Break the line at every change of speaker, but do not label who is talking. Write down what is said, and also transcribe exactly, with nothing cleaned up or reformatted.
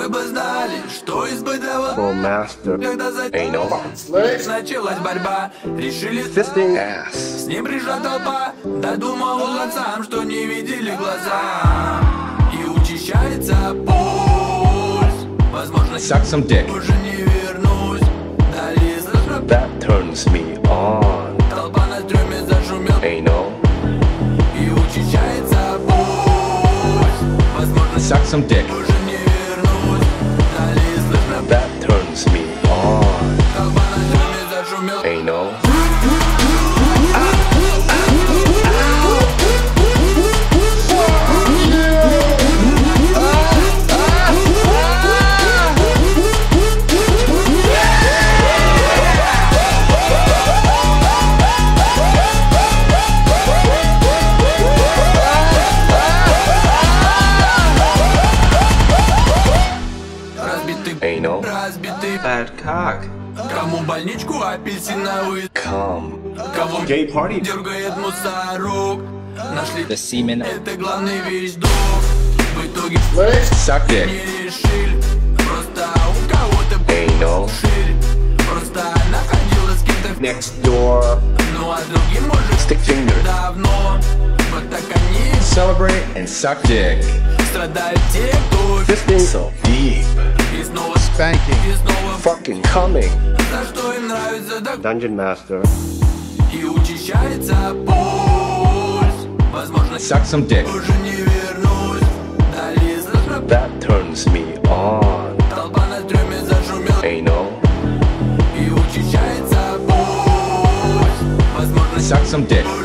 Вы бы знали, что испытывал
master.
когда за
Anal.
началась борьба. Решили
Fisting ass.
с ним пришла толпа. Додумывал отцам, что не видели глаза. И учащается пульс. Возможно,
Suck some dick.
уже не вернусь. Далее слышно,
That turns me on.
толпа на стреме зашумел.
Anal.
И учащается пульс. Возможно,
Suck some dick.
уже не вернусь. Далее слышно,
That turns me on.
толпа на стреме зашумел.
Anal.
Разбитый,
Anal.
разбитый.
Bad cock.
Кому больничку апельсиновый,
Come.
кого
Gay party.
дергает мусорок. Нашли
The semen.
это главный вещдок. В итоге
Suck dick.
не решили. Просто у кого-то
Anal.
шире. Просто она ходила с кем-то
Next door.
ну а другим может
Stick finger.
давно. Вот так они
Celebrate and suck dick.
страдают те, кто
Fisting so deep.
и снова
Spanking.
и снова
Fucking coming.
за что им нравится так.
Dungeon master.
И учащается пульс. Возможно,
Suck some dick.
уже не вернусь. Далее слышно,
That turns me on.
толпа на стреме зашумел.
Anal.
И учащается пульс. Возможно,
Suck some dick.
уже